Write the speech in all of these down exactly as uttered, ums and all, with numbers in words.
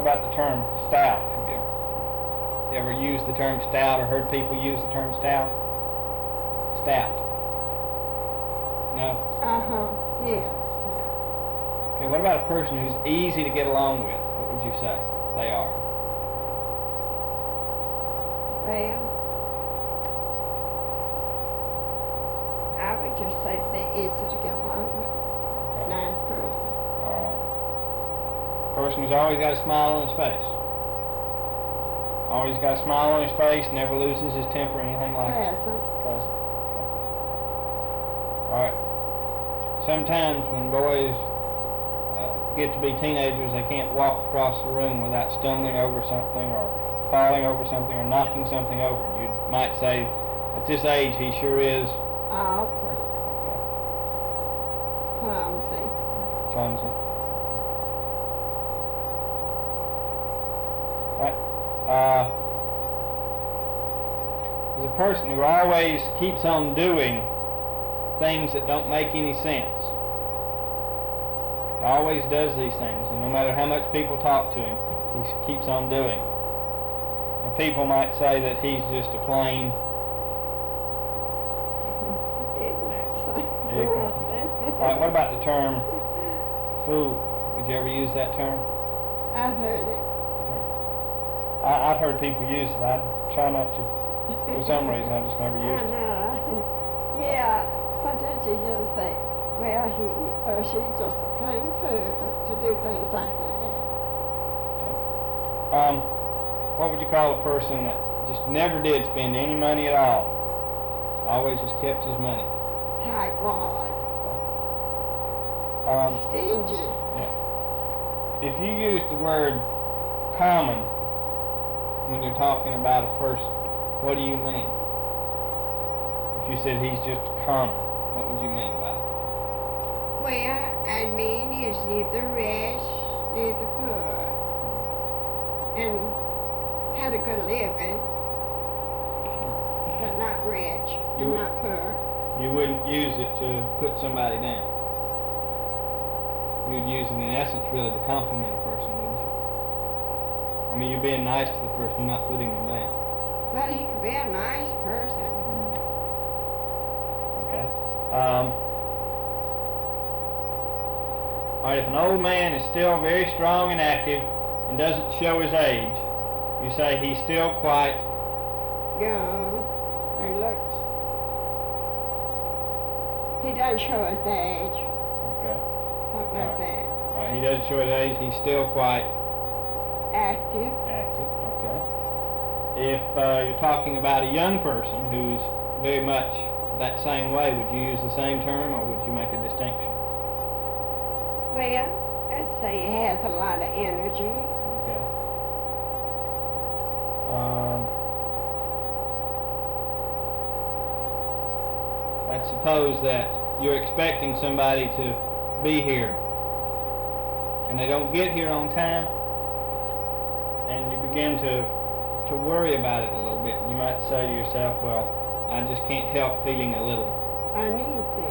about the term stout? Have you, you ever used the term stout or heard people use the term stout? Stout. No? Uh-huh, yeah. Okay, what about a person who's easy to get along with? What would you say they are? Well, I would just say they're easy to get along with. Okay. Nice person. All right. Person who's always got a smile on his face. Always got a smile on his face, never loses his temper, anything like that. Pleasant. Pleasant. Okay. All right. Sometimes when boys uh, get to be teenagers, they can't walk across the room without stumbling over something or falling over something or knocking something over. You might say, at this age, he sure is Awkward. okay, Clumsy. clumsy. Right. Uh, there's a person who always keeps on doing things that don't make any sense. He always does these things, and no matter how much people talk to him, he s- keeps on doing them. And people might say that he's just a plain Ignorant. All right, what about the term fool? Would you ever use that term? I've heard it. I, I've heard people use it. I try not to. For some reason, I just never I used it. know. Yeah, sometimes you hear them say, well, he or she just a plain fool to do things like that. Um, what would you call a person that just never did spend any money at all? Always just kept his money. Tightwad. Um, Stingy. if you use the word common when you're talking about a person, what do you mean? If you said he's just common, what would you mean by it? Well, I mean, he's neither rich, neither poor, and had a good living, but not rich You and would- not poor. You wouldn't use it to put somebody down. You'd use it in essence really to compliment a person, wouldn't you? I mean, you're being nice to the person, you're not putting them down. But he could be a nice person. Okay. Um, all right, if an old man is still very strong and active and doesn't show his age, you say he's still quite Young. He looks. He doesn't show his age. okay. Something like that. All right, he doesn't show his age, he's still quite Active. active. Okay. If uh, you're talking about a young person who's very much that same way, would you use the same term or would you make a distinction? Well, I'd say he has a lot of energy. Okay. Um, let's suppose that you're expecting somebody to be here and they don't get here on time, and you begin to to worry about it a little bit. You might say to yourself, well, I just can't help feeling a little Uneasy.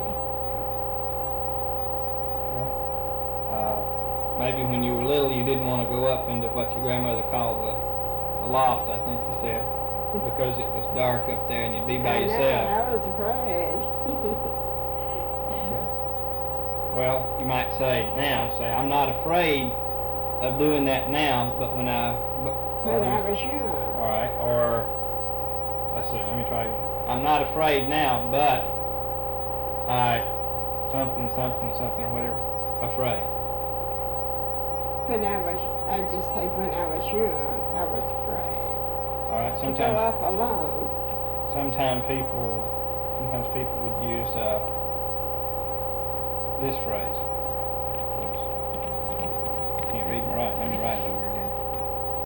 Uh, maybe when you were little you didn't want to go up into what your grandmother called the, the loft, I think you said, because it was dark up there and you'd be by I know, yourself. I was afraid. Okay. Well, you might say now, say, I'm not afraid of doing that now, but when I... But, When well, I was young. all right, or, let's see, let me try again. I'm not afraid now, but I... something, something, something, or whatever, afraid. When I was, I just say when I was young, I was afraid All right, to go sometimes... up alone. Sometimes people, sometimes people would use uh, this phrase. Oops. Can't read my writing. Let me write it over here.